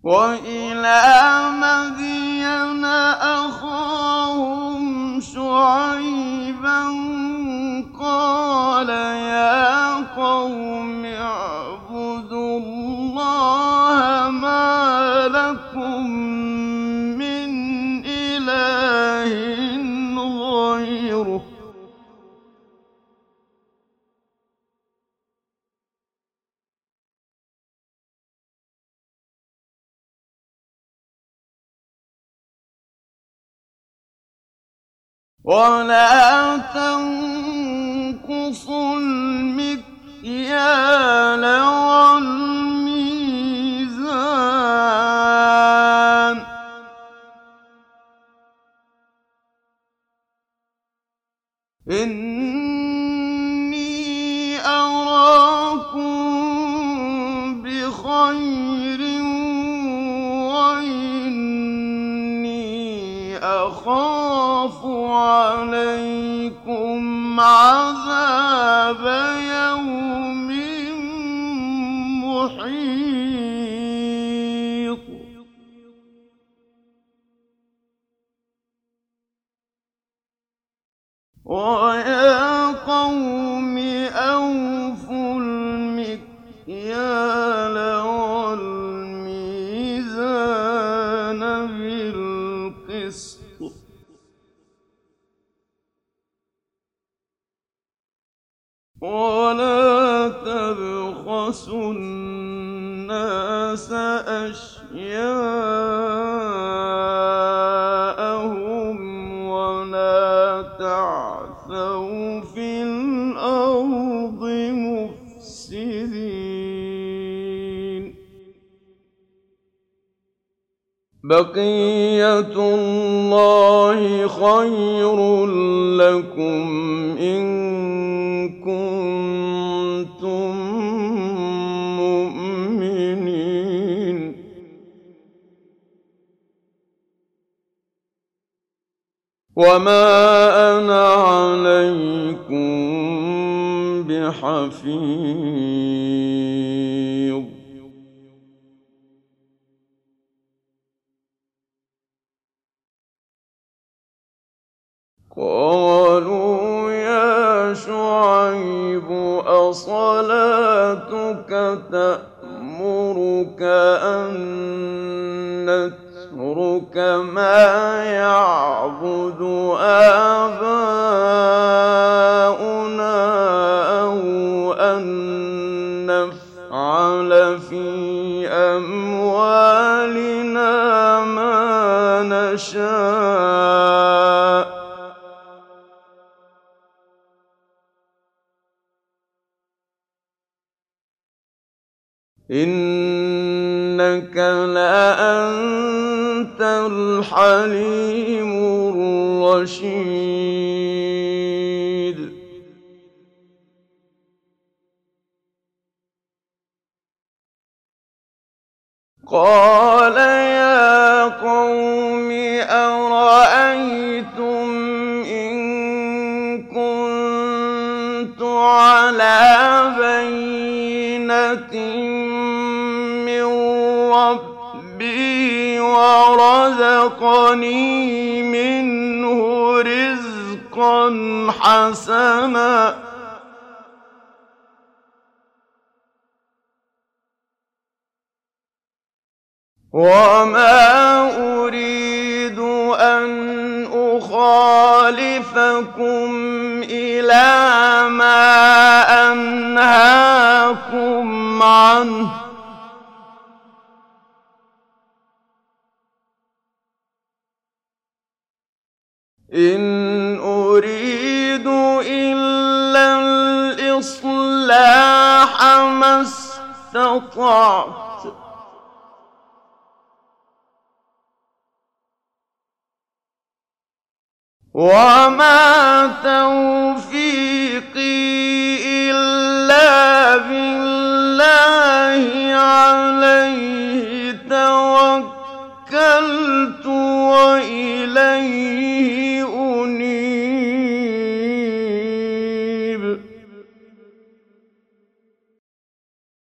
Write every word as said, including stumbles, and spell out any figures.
وإلى مدين أخاهم شعيبا قال يا قوم اعبدوا الله ما لكم من إله غيره ولا تنقصوا المكيال والميزان إني أراكم بخير وإني أخاف عليكم عذاب يوم محيط ويا قوم أوفوا المكيال والميزان بالقسط ولا تبخسوا الناس أشياءهم ولا تعثوا في الأرض مفسدين بقية الله خير لكم إن كنتم مؤمنين وما أنا عليكم بحفيظ قالوا يا شعيب أصلاتك تأمرك أن نترك ما يعبد آباؤنا أو أن نفعل في أموالنا ما نشاء إنك لأنت الحليم الرشيد قال يا قوم أرأيتم إن كنت على بينة من ربي ورزقني منه رزقا حسنا وما أريد أن أخالفكم إلى ما أنهاكم عنه إن أريد إلا الإصلاح ما استطعت وما توفيقي